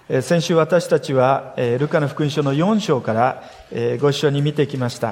先週私たちはルカの福音書の4章からご一緒に見てきました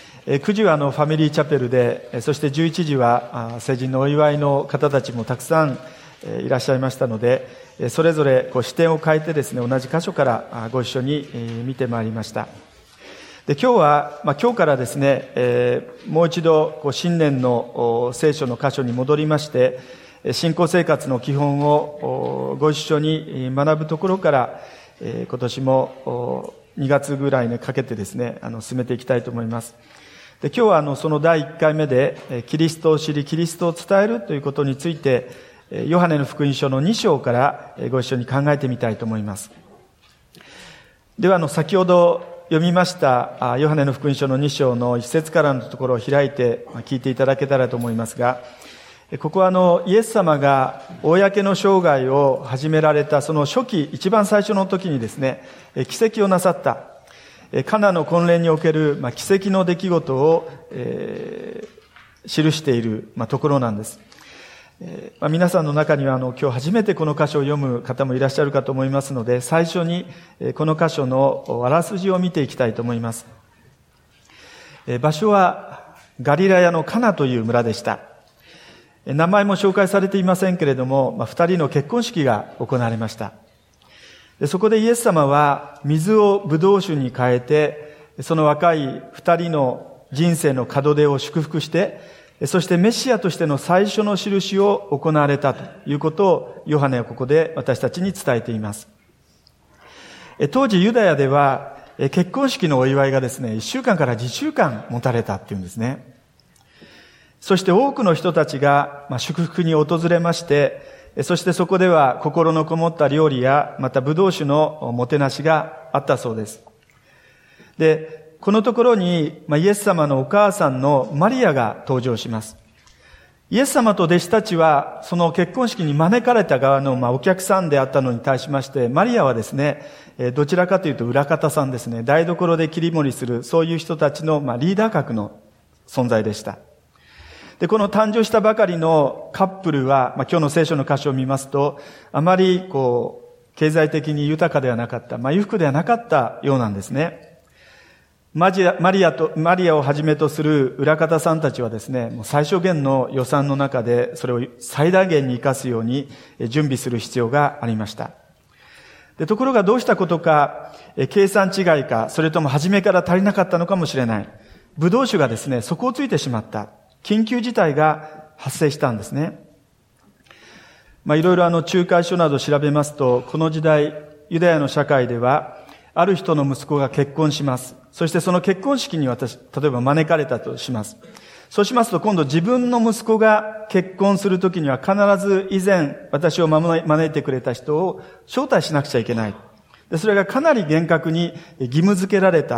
。9時はファミリーチャペルで、そして11時は成人のお祝いの方たちもたくさんいらっしゃいましたので、それぞれ視点を変えてですね、同じ箇所からご一緒に見てまいりました。で、今日からですね、もう一度新年の聖書の箇所に戻りまして、信仰生活の基本をご一緒に学ぶところから、今年も2月ぐらいにかけてですね、進めていきたいと思います。で、今日はその第1回目で、キリストを知り、キリストを伝えるということについて、ヨハネの福音書の2章からご一緒に考えてみたいと思います。では、先ほど読みましたヨハネの福音書の2章の1節からのところを開いて聞いていただけたらと思いますが、ここはイエス様が公の生涯を始められたその初期、一番最初の時にですね、奇跡をなさった、カナの婚礼における奇跡の出来事を記しているところなんです。皆さんの中には今日初めてこの箇所を読む方もいらっしゃるかと思いますので、最初にこの箇所のあらすじを見ていきたいと思います。場所はガリラヤのカナという村でした。名前も紹介されていませんけれども、二人の結婚式が行われました。そこでイエス様は水をブドウ酒に変えて、その若い二人の人生の門出を祝福して、そしてメシアとしての最初の印を行われたということをヨハネはここで私たちに伝えています。当時ユダヤでは結婚式のお祝いがですね、1週間から2週間持たれたっていうんですね。そして多くの人たちが祝福に訪れまして、そしてそこでは心のこもった料理やまたブドウ酒のもてなしがあったそうです。で、このところにイエス様のお母さんのマリアが登場します。イエス様と弟子たちはその結婚式に招かれた側のお客さんであったのに対しまして、マリアはですね、どちらかというと裏方さんですね、台所で切り盛りするそういう人たちのリーダー格の存在でした。で、この誕生したばかりのカップルは、今日の聖書の箇所を見ますと、あまり経済的に豊かではなかった、裕福ではなかったようなんですね。マリアをはじめとする裏方さんたちはですね、もう最小限の予算の中でそれを最大限に生かすように準備する必要がありました。で、ところがどうしたことか、計算違いか、それとも初めから足りなかったのかもしれない。ブドウ酒がですね、底をついてしまった。緊急事態が発生したんですね。いろいろ仲介書など調べますと、この時代、ユダヤの社会では、ある人の息子が結婚します。そしてその結婚式に例えば招かれたとします。そうしますと、今度自分の息子が結婚するときには必ず以前私を招いてくれた人を招待しなくちゃいけない。で、それがかなり厳格に義務付けられ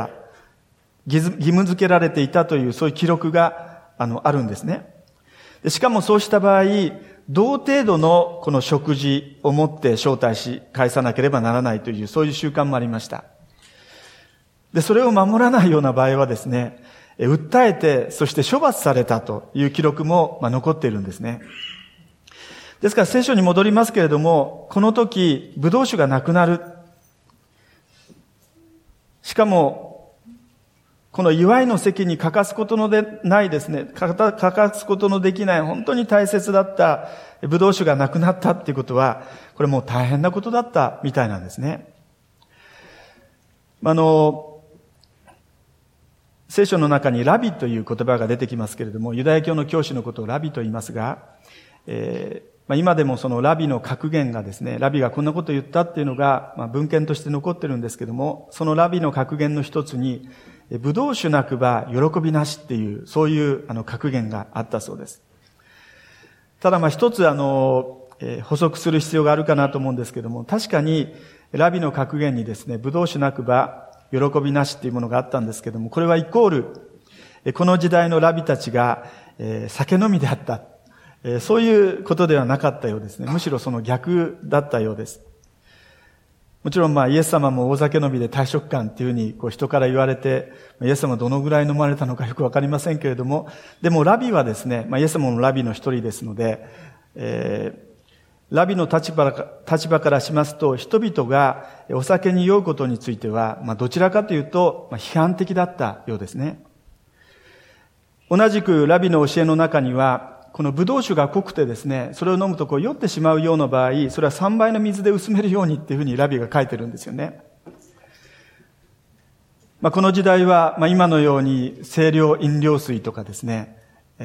ていたという、そういう記録があるんですね。しかもそうした場合、同程度のこの食事をもって招待し返さなければならないという、そういう習慣もありました。で、それを守らないような場合はですね、訴えて、そして処罰されたという記録も残っているんですね。ですから聖書に戻りますけれども、この時、ブドウ酒がなくなる。しかも、この祝いの席に欠かすことのでないですね、欠かすことのできない本当に大切だったブドウ酒がなくなったっていうことは、これもう大変なことだったみたいなんですね。聖書の中にラビという言葉が出てきますけれども、ユダヤ教の教師のことをラビと言いますが、今でもそのラビの格言がですね、ラビがこんなことを言ったっていうのが、文献として残ってるんですけども、そのラビの格言の一つに、ブドウ酒なくば喜びなしっていう、そういう格言があったそうです。ただ一つ補足する必要があるかなと思うんですけども、確かにラビの格言にですね、ブドウ酒なくば喜びなしっていうものがあったんですけども、これはイコール、この時代のラビたちが酒飲みであった。そういうことではなかったようですね。むしろその逆だったようです。もちろんイエス様も大酒飲みで大食漢っていうふうに人から言われて、イエス様どのぐらい飲まれたのかよくわかりませんけれども、でもラビはですね、イエス様のラビの一人ですので、 ラビの立場からしますと、人々がお酒に酔うことについては、どちらかというと、批判的だったようですね。同じくラビの教えの中には、このブドウ酒が濃くてですね、それを飲むと酔ってしまうような場合、それは3倍の水で薄めるようにっていうふうにラビが書いてるんですよね。この時代は、今のように清涼飲料水とかですね、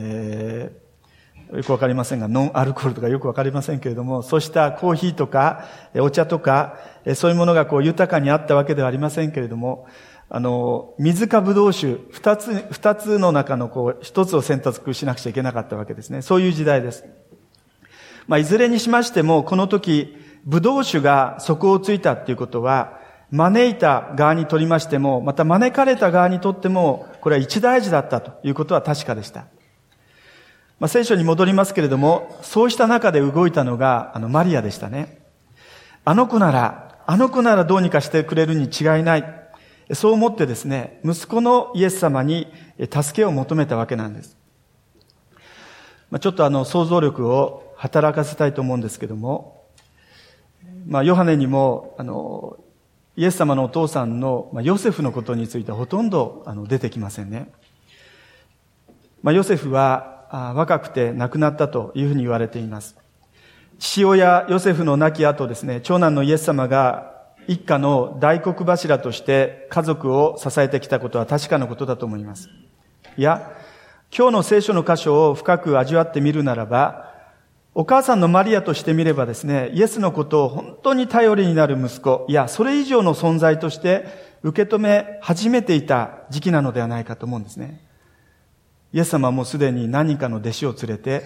よくわかりませんが、ノンアルコールとかよくわかりませんけれども、そうしたコーヒーとか、お茶とか、そういうものが豊かにあったわけではありませんけれども、水かブドウ酒、二つの中の一つを選択しなくちゃいけなかったわけですね。そういう時代です。いずれにしましても、この時、ブドウ酒が底をついたっていうことは、招いた側にとりましても、また招かれた側にとっても、これは一大事だったということは確かでした。聖書に戻りますけれども、そうした中で動いたのが、マリアでしたね。あの子ならどうにかしてくれるに違いない。そう思ってですね、息子のイエス様に助けを求めたわけなんです。ちょっと想像力を働かせたいと思うんですけども、ヨハネにも、イエス様のお父さんのヨセフのことについてはほとんど出てきませんね。ヨセフは若くて亡くなったというふうに言われています。父親ヨセフの亡き後ですね、長男のイエス様が一家の大黒柱として家族を支えてきたことは確かなことだと思います。いや、今日の聖書の箇所を深く味わってみるならば、お母さんのマリアとしてみればですね、イエスのことを本当に頼りになる息子、いや、それ以上の存在として受け止め始めていた時期なのではないかと思うんですね。イエス様はもうすでに何人かの弟子を連れて、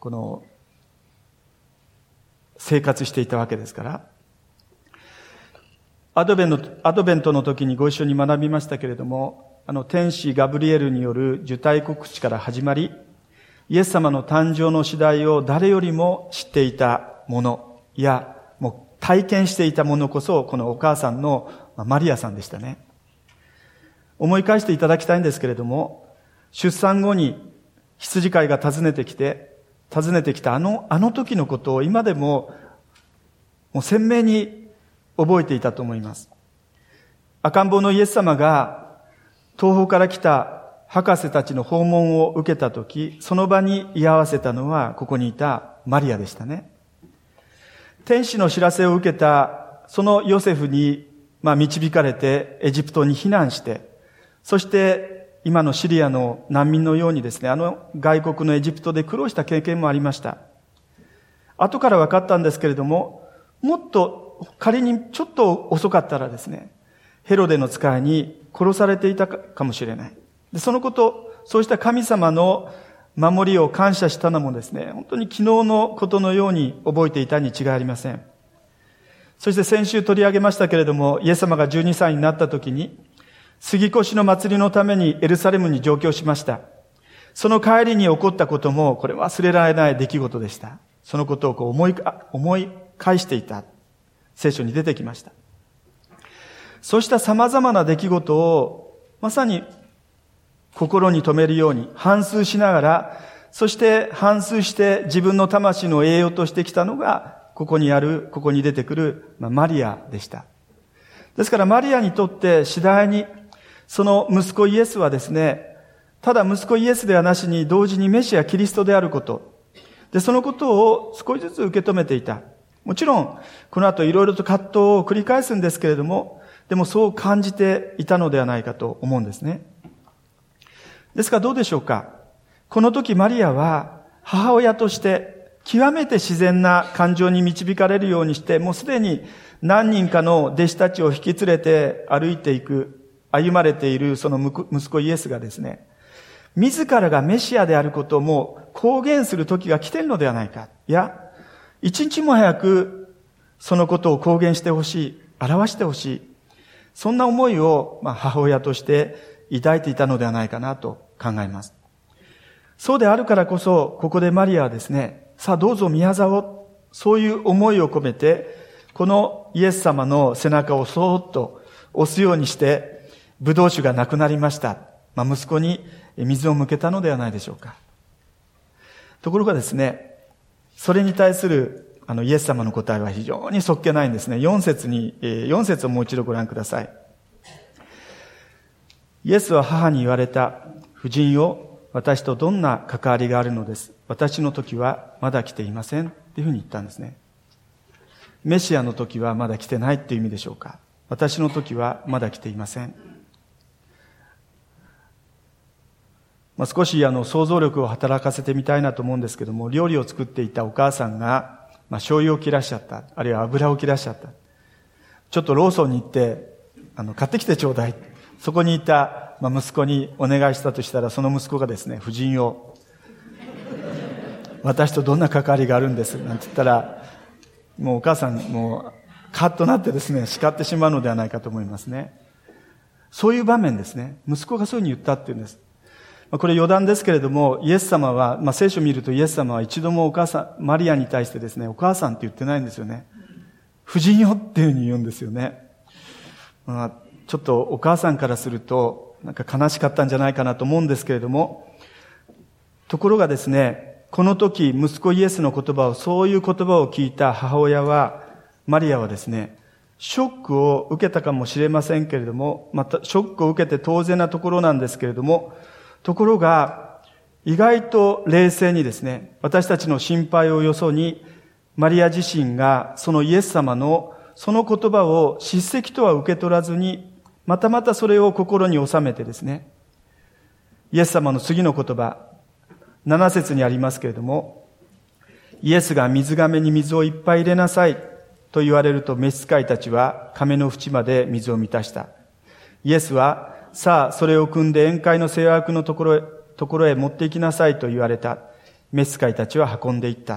生活していたわけですから。アドベントの時にご一緒に学びましたけれども、天使ガブリエルによる受胎告知から始まり、イエス様の誕生の次第を誰よりも知っていたものや、もう体験していたものこそ、このお母さんのマリアさんでしたね。思い返していただきたいんですけれども、出産後に羊飼いが訪ねてきたあの時のことを今でも鮮明に覚えていたと思います。赤ん坊のイエス様が東方から来た博士たちの訪問を受けたとき、その場に居合わせたのはここにいたマリアでしたね。天使の知らせを受けたそのヨセフに導かれてエジプトに避難して、そして今のシリアの難民のようにですね、外国のエジプトで苦労した経験もありました。後から分かったんですけれども、もっと仮にちょっと遅かったらですね、ヘロデの使いに殺されていたかもしれない。で、そのこと、そうした神様の守りを感謝したのもですね、本当に昨日のことのように覚えていたに違いありません。そして先週取り上げましたけれども、イエス様が12歳になった時に、杉越の祭りのためにエルサレムに上京しました。その帰りに起こったことも、これ忘れられない出来事でした。そのことを思い返していた。聖書に出てきました。そうした様々な出来事を、まさに心に留めるように反芻しながら、そして反芻して自分の魂の栄養としてきたのが、ここに出てくる、マリアでした。ですからマリアにとって次第に、その息子イエスはですね、ただ息子イエスではなしに同時にメシアキリストであること。で、そのことを少しずつ受け止めていた。もちろん、この後いろいろと葛藤を繰り返すんですけれども、でもそう感じていたのではないかと思うんですね。ですからどうでしょうか。この時マリアは母親として極めて自然な感情に導かれるようにして、もうすでに何人かの弟子たちを引き連れて歩まれているその息子イエスがですね、自らがメシアであることをもう公言する時が来ているのではないか。いや、一日も早くそのことを公言してほしい、表してほしい。そんな思いを母親として抱いていたのではないかなと考えます。そうであるからこそ、ここでマリアはですね、さあどうぞ宮沢を、そういう思いを込めて、このイエス様の背中をそーっと押すようにして、ブドウ酒がなくなりました。息子に水を向けたのではないでしょうか。ところがですね、それに対するイエス様の答えは非常にそっけないんですね。4節をもう一度ご覧ください。イエスは母に言われた。夫人よ、私とどんな関わりがあるのです。私の時はまだ来ていません。っていうふうに言ったんですね。メシアの時はまだ来てないっていう意味でしょうか。私の時はまだ来ていません。少し想像力を働かせてみたいなと思うんですけども、料理を作っていたお母さんが、醤油を切らしちゃった。あるいは油を切らしちゃった。ちょっとローソンに行って、買ってきてちょうだい。そこにいた、息子にお願いしたとしたら、その息子がですね、夫人を、私とどんな関わりがあるんです。なんて言ったら、もうお母さん、カッとなってですね、叱ってしまうのではないかと思いますね。そういう場面ですね。息子がそういうふうに言ったっていうんです。これ余談ですけれども、イエス様は、聖書を見るとイエス様は一度もお母さん、マリアに対してですね、お母さんって言ってないんですよね。夫人よっていうふうに言うんですよね。ちょっとお母さんからすると、悲しかったんじゃないかなと思うんですけれども、ところがですね、この時、息子イエスの言葉を、そういう言葉を聞いた母親は、マリアはですね、ショックを受けたかもしれませんけれども、またショックを受けて当然なところなんですけれども、ところが、意外と冷静にですね、私たちの心配をよそに、マリア自身がそのイエス様のその言葉を叱責とは受け取らずに、またそれを心に収めてですね、イエス様の次の言葉、7節にありますけれども、イエスが水亀に水をいっぱい入れなさいと言われると召使いたちは亀の縁まで水を満たした。イエスは、さあ、それを汲んで宴会の制約のところへ持って行きなさいと言われた。召使いたちは運んで行った。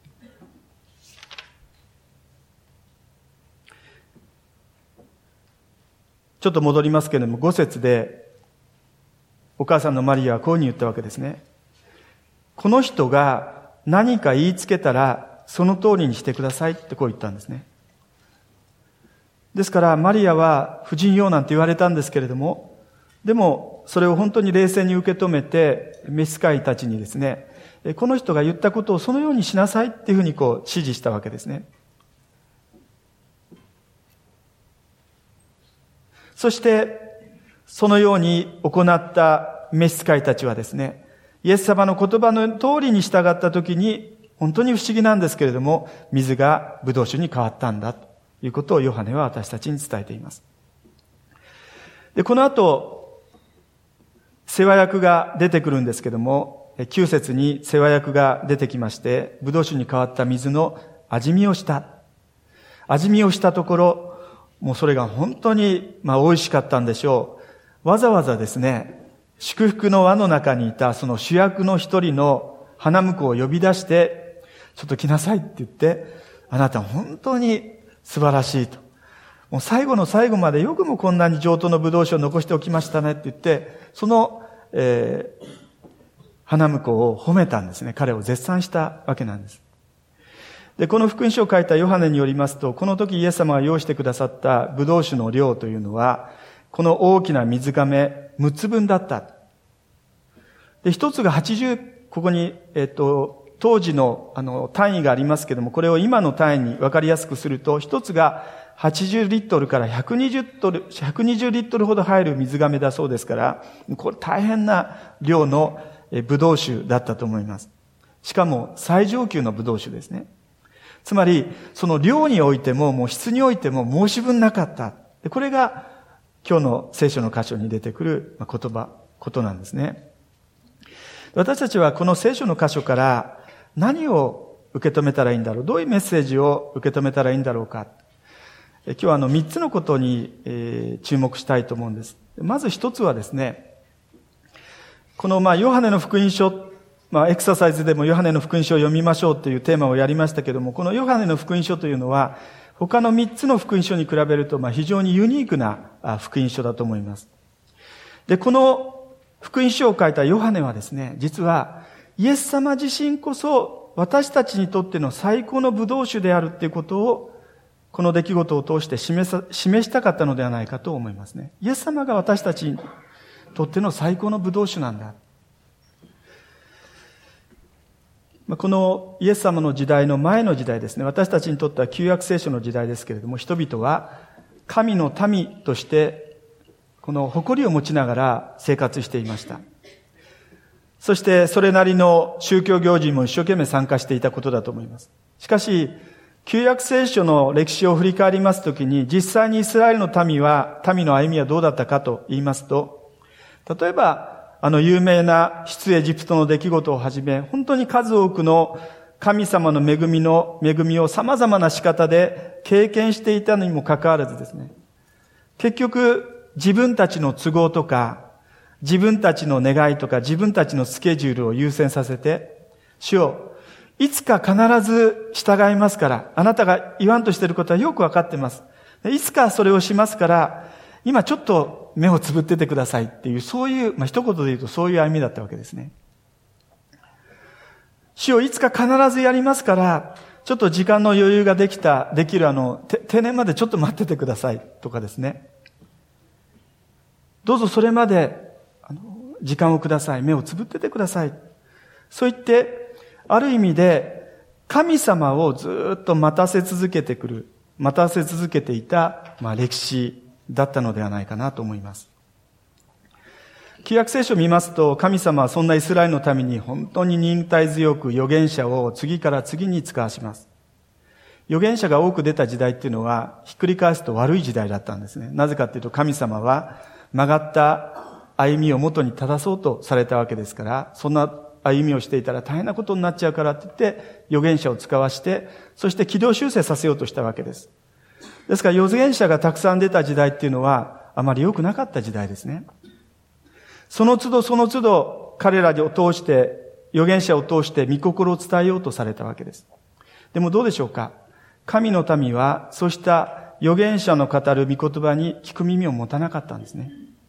ちょっと戻りますけれども、5節で、お母さんのマリアはこういうふうに言ったわけですね。この人が何か言いつけたら、その通りにしてくださいってこう言ったんですね。ですから、マリアは夫人よなんて言われたんですけれども、でも、それを本当に冷静に受け止めて、召使いたちにですね、この人が言ったことをそのようにしなさいっていうふうに指示したわけですね。そして、そのように行った召使いたちはですね、イエス様の言葉の通りに従ったときに、本当に不思議なんですけれども、水がブドウ酒に変わったんだということをヨハネは私たちに伝えています。で、この後、世話役が出てくるんですけども、9節に世話役が出てきまして、ブドウ酒に変わった水の味見をした。味見をしたところ、もうそれが本当に美味しかったんでしょう。わざわざですね、祝福の輪の中にいたその主役の一人の花婿を呼び出して、ちょっと来なさいって言って、あなた本当に素晴らしいと。もう最後の最後までよくもこんなに上等のブドウ酒を残しておきましたねって言って、その、花婿を褒めたんですね。彼を絶賛したわけなんです。で、この福音書を書いたヨハネによりますと、この時イエス様が用意してくださったブドウ酒の量というのは、この大きな水亀6つ分だった。で、一つが80、ここに、当時の単位がありますけども、これを今の単位に分かりやすくすると、一つが80リットルから120リットルほど入る水亀だそうですから、これ大変な量のブドウ酒だったと思います。しかも最上級のブドウ酒ですね。つまり、その量においても、もう質においても申し分なかった。これが今日の聖書の箇所に出てくることなんですね。私たちはこの聖書の箇所から何を受け止めたらいいんだろう、どういうメッセージを受け止めたらいいんだろうか。今日は3つのことに注目したいと思うんです。まず一つはですね、このヨハネの福音書、エクササイズでもヨハネの福音書を読みましょうというテーマをやりましたけども、このヨハネの福音書というのは、他の3つの福音書に比べると、非常にユニークな福音書だと思います。で、この福音書を書いたヨハネはですね、実はイエス様自身こそ私たちにとっての最高のブドウ酒であるということを、この出来事を通して示したかったのではないかと思いますね。イエス様が私たちにとっての最高のブドウ酒なんだ。 このイエス様の時代の前の時代ですね、私たちにとっては旧約聖書の時代ですけれども、人々は神の民としてこの誇りを持ちながら生活していました。そしてそれなりの宗教行事にも一生懸命参加していたことだと思います。しかし旧約聖書の歴史を振り返りますときに、実際にイスラエルの民の歩みはどうだったかと言いますと、例えば有名な出エジプトの出来事をはじめ、本当に数多くの神様の恵みを様々な仕方で経験していたにもかかわらずですね、結局自分たちの都合とか、自分たちの願いとか、自分たちのスケジュールを優先させて、主よ、いつか必ず従いますから、あなたが言わんとしていることはよくわかってます。いつかそれをしますから、今ちょっと目をつぶっててくださいっていう、そういう、一言で言うとそういう歩みだったわけですね。主をいつか必ずやりますから、ちょっと時間の余裕ができる定年までちょっと待っててくださいとかですね。どうぞそれまで、時間をください。目をつぶっててください。そう言って、ある意味で、神様をずっと待たせ続けていた、歴史だったのではないかなと思います。旧約聖書を見ますと、神様はそんなイスラエルのために本当に忍耐強く預言者を次から次に使わします。預言者が多く出た時代っていうのは、ひっくり返すと悪い時代だったんですね。なぜかっていうと、神様は曲がった歩みを元に正そうとされたわけですから、そんな歩みをしていたら大変なことになっちゃうからって言って、預言者を使わして、そして軌道修正させようとしたわけです。ですから預言者がたくさん出た時代っていうのはあまり良くなかった時代ですね。その都度彼らを通して、預言者を通して御心を伝えようとされたわけです。でもどうでしょうか。神の民はそうした預言者の語る御言葉に聞く耳を持たなかったんですね。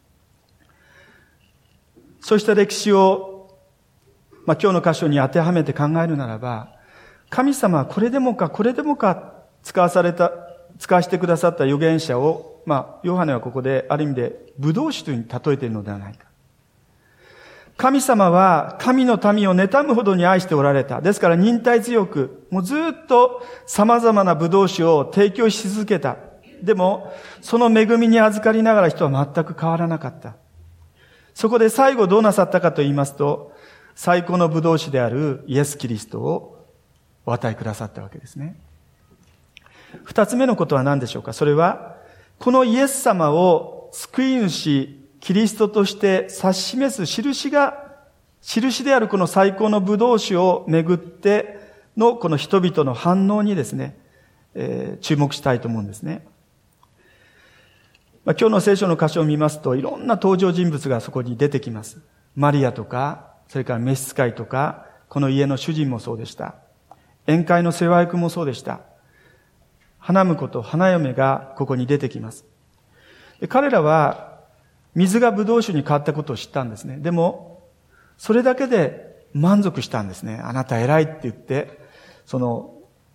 そうした歴史を、今日の箇所に当てはめて考えるならば、神様はこれでもか使わせてくださった預言者を、ヨハネはここである意味でブドウ酒に例えているのではないか。神様は神の民を妬むほどに愛しておられた。ですから忍耐強く、もうずっと様々なブドウ酒を提供し続けた。でも、その恵みに預かりながら人は全く変わらなかった。そこで最後どうなさったかと言いますと、最高のブドウ酒であるイエス・キリストをお与えくださったわけですね。二つ目のことは何でしょうか。それは、このイエス様を救い主、キリストとして指し示す印であるこの最高のブドウ酒をめぐってのこの人々の反応にですね、注目したいと思うんですね。今日の聖書の箇所を見ますと、いろんな登場人物がそこに出てきます。マリアとか、それから召使いとか、この家の主人もそうでした。宴会の世話役もそうでした。花婿と花嫁がここに出てきます。で、彼らは水がブドウ酒に変わったことを知ったんですね。でもそれだけで満足したんですね。あなた偉いって言って、その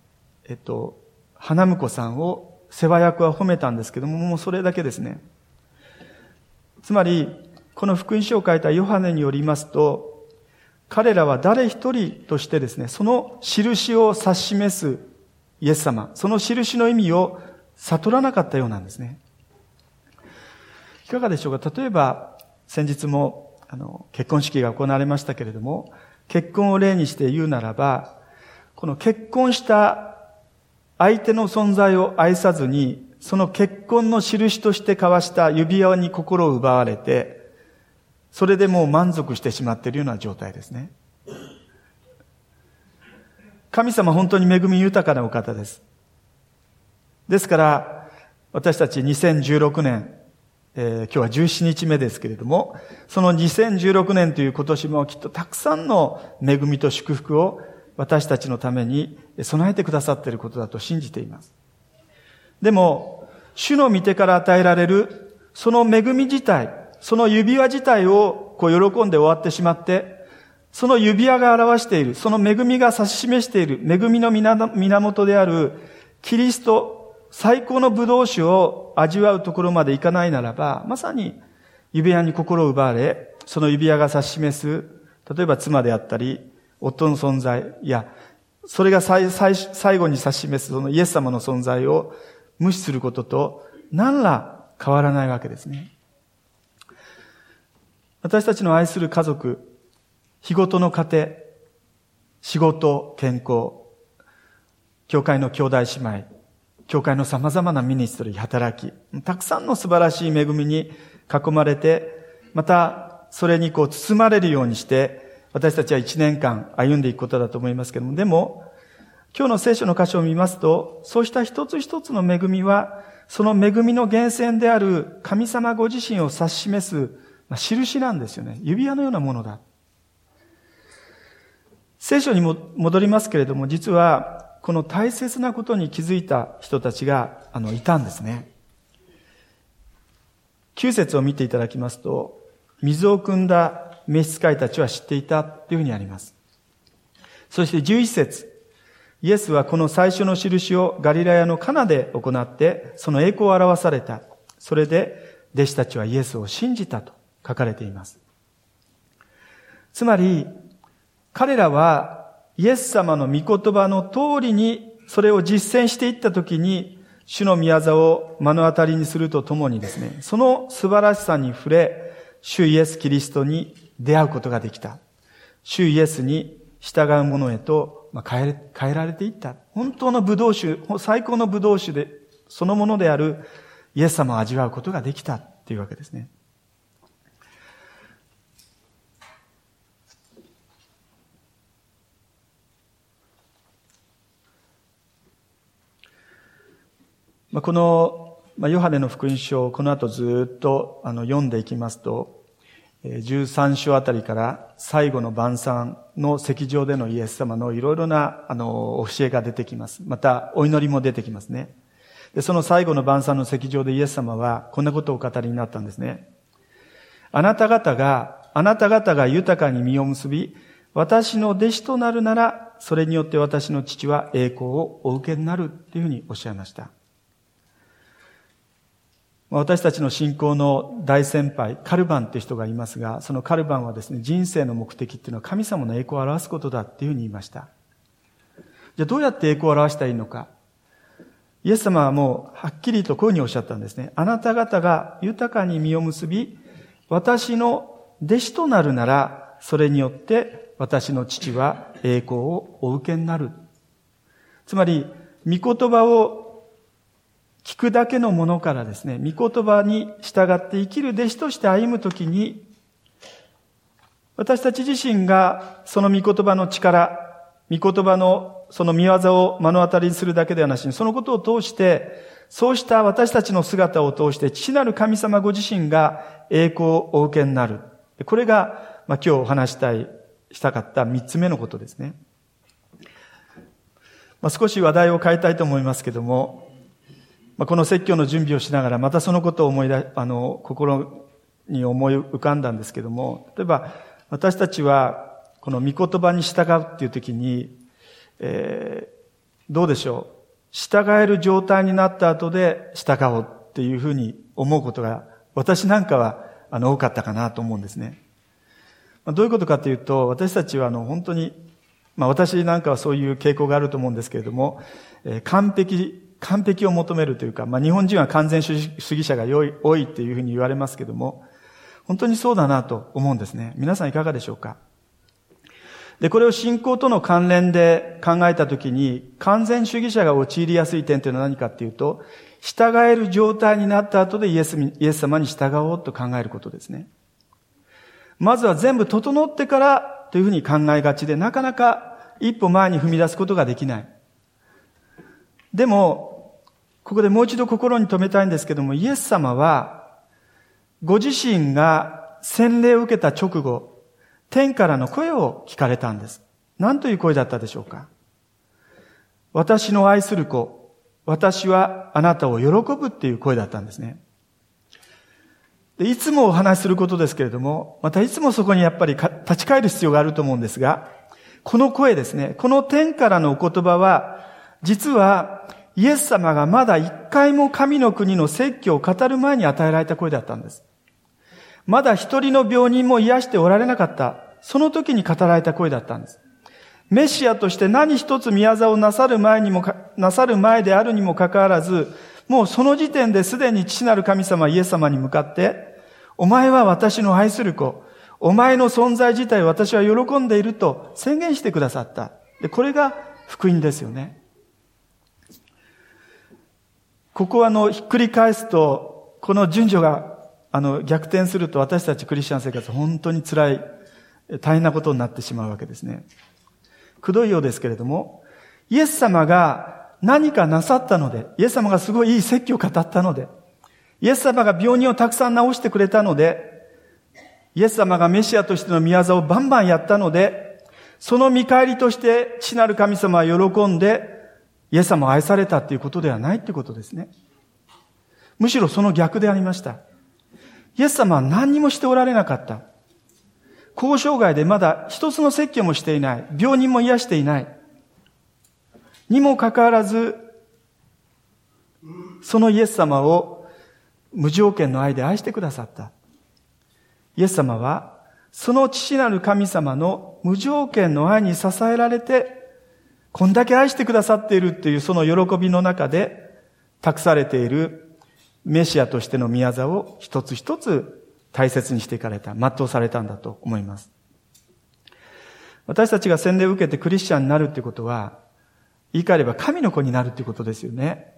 花婿さんを世話役は褒めたんですけども、もうそれだけですね。つまりこの福音書を書いたヨハネによりますと、彼らは誰一人としてですね、その印を指し示すイエス様、その印の意味を悟らなかったようなんですね。いかがでしょうか。例えば先日も結婚式が行われましたけれども、結婚を例にして言うならば、この結婚した相手の存在を愛さずに、その結婚の印として交わした指輪に心を奪われて、それでもう満足してしまっているような状態ですね。神様本当に恵み豊かなお方です。ですから私たち2016年、今日は17日目ですけれども、その2016年という今年もきっとたくさんの恵みと祝福を私たちのために備えてくださっていることだと信じています。でも主の御手から与えられるその恵み自体、その指輪自体を喜んで終わってしまって、その指輪が表している、その恵みが指し示している恵みの源であるキリスト、最高のブドウ酒を味わうところまでいかないならば、まさに指輪に心を奪われ、その指輪が指し示す、例えば妻であったり、 夫の存在や、それが最後に指し示すそのイエス様の存在を無視することと何ら変わらないわけですね。私たちの愛する家族、日ごとの家庭、仕事、健康、教会の兄弟姉妹、教会の様々なミニストリー、働き、たくさんの素晴らしい恵みに囲まれて、またそれに包まれるようにして、私たちは1年間歩んでいくことだと思いますけども、でも、今日の聖書の箇所を見ますと、そうした一つ一つの恵みは、その恵みの源泉である神様ご自身を指し示す、印なんですよね。指輪のようなものだ。聖書にも戻りますけれども、実は、この大切なことに気づいた人たちが、いたんですね。9節を見ていただきますと、水を汲んだ召使いたちは知っていたというふうにあります。そして11節、イエスはこの最初の印をガリラヤのカナで行って、その栄光を表された。それで弟子たちはイエスを信じたと書かれています。つまり、彼らはイエス様の御言葉の通りにそれを実践していったときに、主の御業を目の当たりにするとともにですね、その素晴らしさに触れ、主イエス・キリストに出会うことができた。主イエスに従う者へと変えられていった。本当のブドウ酒、最高のブドウ酒で、そのものであるイエス様を味わうことができたというわけですね。このヨハネの福音書をこの後ずっと読んでいきますと、13章あたりから最後の晩餐の席上でのイエス様のいろいろな教えが出てきます。またお祈りも出てきますね。で、その最後の晩餐の席上でイエス様はこんなことをお語りになったんですね。あなた方が豊かに実を結び、私の弟子となるなら、それによって私の父は栄光をお受けになるというふうにおっしゃいました。私たちの信仰の大先輩、カルバンという人がいますが、そのカルバンはですね、人生の目的っていうのは神様の栄光を表すことだっていうふうに言いました。じゃあどうやって栄光を表したらいいのか。イエス様はもうはっきりとこういうふうにおっしゃったんですね。あなた方が豊かに実を結び、私の弟子となるなら、それによって私の父は栄光をお受けになる。つまり、御言葉を聞くだけのものからですね、御言葉に従って生きる弟子として歩むときに、私たち自身がその御言葉の力、御言葉のその御業を目の当たりにするだけではなしに、そのことを通して、そうした私たちの姿を通して、父なる神様ご自身が栄光をお受けになる。これが、今日お話したかった3つ目のことですね。少し話題を変えたいと思いますけども、この説教の準備をしながら、またそのことを心に思い浮かんだんですけども、例えば、私たちは、この御言葉に従うっていう時に、どうでしょう。従える状態になった後で従おうっていうふうに思うことが、私なんかは、多かったかなと思うんですね。どういうことかというと、私たちは本当に、私なんかはそういう傾向があると思うんですけれども、完璧を求めるというか、日本人は完全主義者が多いっていうふうに言われますけども、本当にそうだなと思うんですね。皆さんいかがでしょうか。で、これを信仰との関連で考えたときに、完全主義者が陥りやすい点というのは何かっていうと、従える状態になった後でイエス様に従おうと考えることですね。まずは全部整ってからというふうに考えがちで、なかなか一歩前に踏み出すことができない。でも、ここでもう一度心に留めたいんですけども、イエス様は、ご自身が洗礼を受けた直後、天からの声を聞かれたんです。何という声だったでしょうか。私の愛する子、私はあなたを喜ぶっていう声だったんですね。で、いつもお話しすることですけれども、またいつもそこにやっぱり立ち返る必要があると思うんですが、この声ですね、この天からのお言葉は、実は、イエス様がまだ一回も神の国の説教を語る前に与えられた声だったんです。まだ一人の病人も癒しておられなかった。その時に語られた声だったんです。 メシアとして何一つ宮業をなさる前であるにもかかわらず、もうその時点ですでに父なる神様イエス様に向かって、お前は私の愛する子、お前の存在自体私は喜んでいると宣言してくださった。で、これが福音ですよね。ここはひっくり返すと、この順序が逆転すると私たちクリスチャン生活本当に辛い、大変なことになってしまうわけですね。くどいようですけれども、イエス様が何かなさったので、イエス様がすごいいい説教を語ったので、イエス様が病人をたくさん治してくれたので、イエス様がメシアとしての御業をバンバンやったので、その見返りとして父なる神様は喜んで、イエス様を愛されたということではないということですね。むしろその逆でありました。イエス様は何にもしておられなかった。交渉外でまだ一つの説教もしていない。病人も癒していない。にもかかわらず、そのイエス様を無条件の愛で愛してくださった。イエス様は、その父なる神様の無条件の愛に支えられて、こんだけ愛してくださっているっていうその喜びの中で、託されているメシアとしての御業を一つ一つ大切にしていかれた、全うされたんだと思います。私たちが洗礼を受けてクリスチャンになるってことは、言い換えれば神の子になるってことですよね。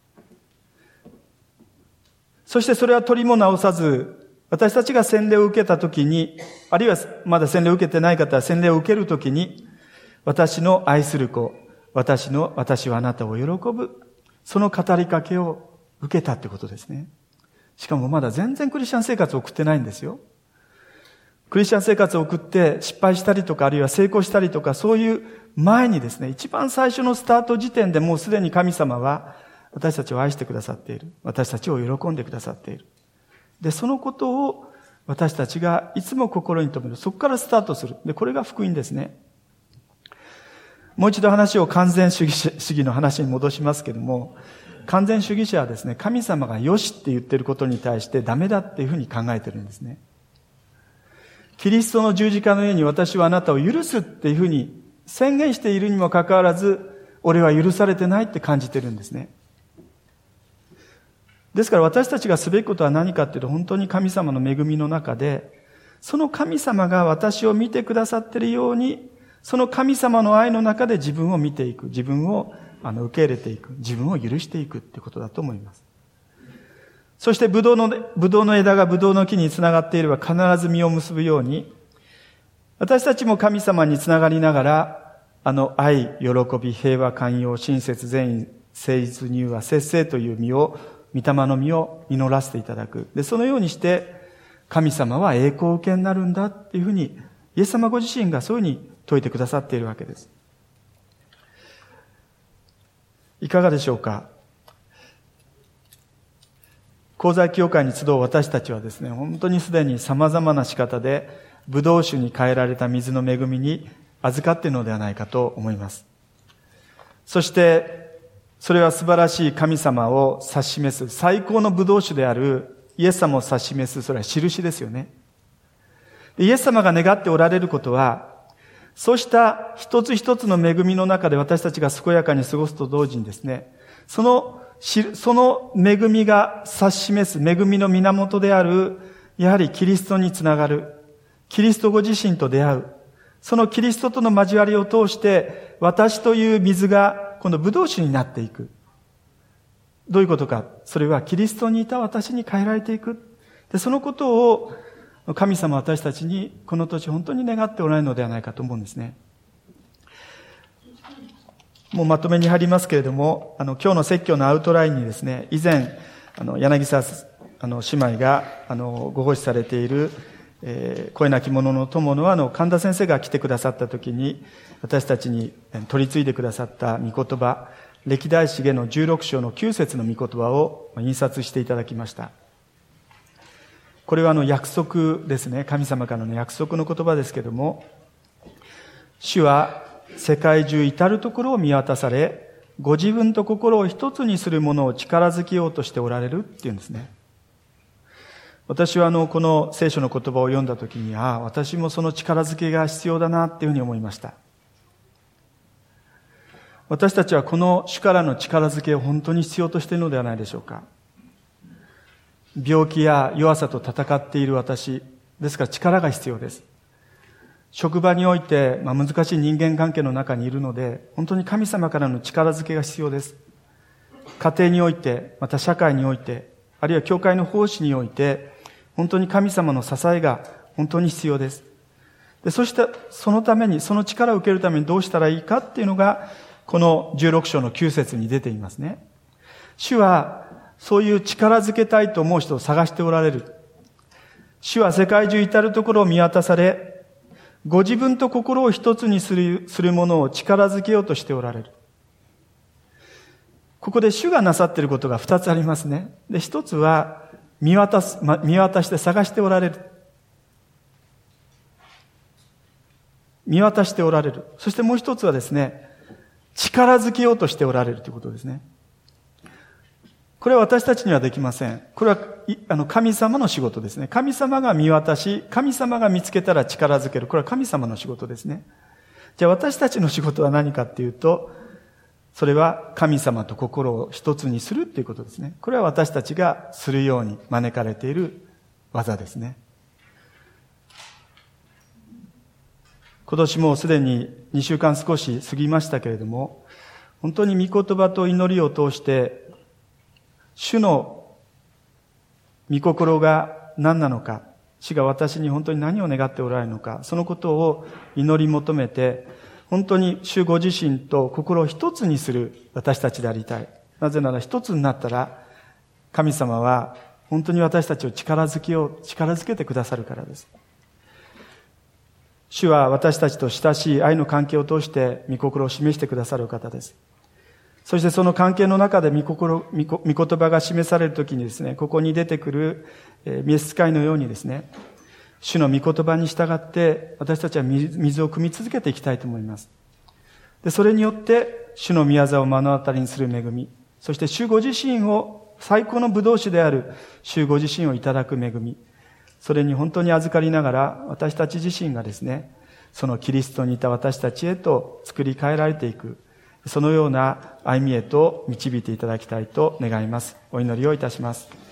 そしてそれは取りも直さず、私たちが洗礼を受けたときに、あるいはまだ洗礼を受けてない方は洗礼を受けるときに、私の愛する子、私はあなたを喜ぶ、その語りかけを受けたってことですね。しかもまだ全然クリスチャン生活を送ってないんですよ。クリスチャン生活を送って失敗したりとか、あるいは成功したりとか、そういう前にですね、一番最初のスタート時点でもうすでに神様は私たちを愛してくださっている。私たちを喜んでくださっている。で、そのことを私たちがいつも心に留める。そこからスタートする。で、これが福音ですね。もう一度話を完全主義の話に戻しますけども、完全主義者はですね、神様がよしって言ってることに対してダメだっていうふうに考えてるんですね。キリストの十字架の上に私はあなたを許すっていうふうに宣言しているにもかかわらず、俺は許されてないって感じてるんですね。ですから私たちがすべきことは何かっていうと、本当に神様の恵みの中で、その神様が私を見てくださっているように、その神様の愛の中で自分を見ていく、自分を受け入れていく、自分を許していくってことだと思います。そしてブドウの枝がブドウの木につながっていれば必ず実を結ぶように、私たちも神様につながりながら、愛、喜び、平和、寛容、親切、善意、誠実、柔和、節制という実を、御霊の実を実らせていただく。で、そのようにして、神様は栄光を受けになるんだっていうふうに、イエス様ご自身がそういうふうに説いてくださっているわけです。いかがでしょうか。香西教会に集う私たちはですね、本当にすでに様々な仕方で、ブドウ酒に変えられた水の恵みに預かっているのではないかと思います。そして、それは素晴らしい神様を指し示す、最高のブドウ酒であるイエス様を指し示す、それは印ですよね。イエス様が願っておられることは、そうした一つ一つの恵みの中で私たちが健やかに過ごすと同時にですね、その恵みが指し示す恵みの源である、やはりキリストにつながる、キリストご自身と出会う、そのキリストとの交わりを通して、私という水が今度ブドウ酒になっていく。どういうことか。それはキリストにいた私に変えられていく。で、そのことを神様は私たちにこの年本当に願っておられるのではないかと思うんですね。もうまとめに入りますけれども、今日の説教のアウトラインにですね、以前、柳沢姉妹がご奉仕されている、声なき者の友の神田先生が来てくださったときに、私たちに取り継いでくださった御言葉、歴代史下の16章の9節の御言葉を印刷していただきました。これは約束ですね。神様からの約束の言葉ですけれども、主は世界中至るところを見渡され、ご自分と心を一つにするものを力づけようとしておられるっていうんですね。私はこの聖書の言葉を読んだときに、私もその力づけが必要だなっていうふうに思いました。 私たちはこの主からの力づけを本当に必要としているのではないでしょうか。病気や弱さと戦っている私、ですから力が必要です。職場において、難しい人間関係の中にいるので、本当に神様からの力づけが必要です。家庭において、また社会において、あるいは教会の奉仕において、本当に神様の支えが本当に必要です。で、そしてそのために、その力を受けるためにどうしたらいいかっていうのが、この16章の9節に出ていますね。主は、そういう力づけたいと思う人を探しておられる。主は世界中至るところを見渡され、ご自分と心を一つにするものを力づけようとしておられる。ここで主がなさっていることが2つありますね。で、1つは見渡して探しておられる。見渡しておられる。そしてもう1つはですね、力づけようとしておられるということですね。これは私たちにはできません。これは神様の仕事ですね。神様が見渡し、神様が見つけたら力づける。これは神様の仕事ですね。じゃあ私たちの仕事は何かっていうと、それは神様と心を一つにするっていうことですね。これは私たちがするように招かれている技ですね。今年もすでに2週間少し過ぎましたけれども、本当に御言葉と祈りを通して、主の御心が何なのか、主が私に本当に何を願っておられるのか、そのことを祈り求めて、本当に主ご自身と心を一つにする私たちでありたい。なぜなら一つになったら、神様は本当に私たちを力づけてくださるからです。主は私たちと親しい愛の関係を通して御心を示してくださる方です。そしてその関係の中で御言葉が示されるときにですね、ここに出てくる召使いのようにですね、主の御言葉に従って私たちは水を汲み続けていきたいと思います。で、それによって主の御業を目の当たりにする恵み、そして主ご自身を最高の葡萄酒である主ご自身をいただく恵み、それに本当に預かりながら私たち自身がですね、そのキリストにいた私たちへと作り変えられていく、そのような歩みへと導いていただきたいと願います。お祈りをいたします。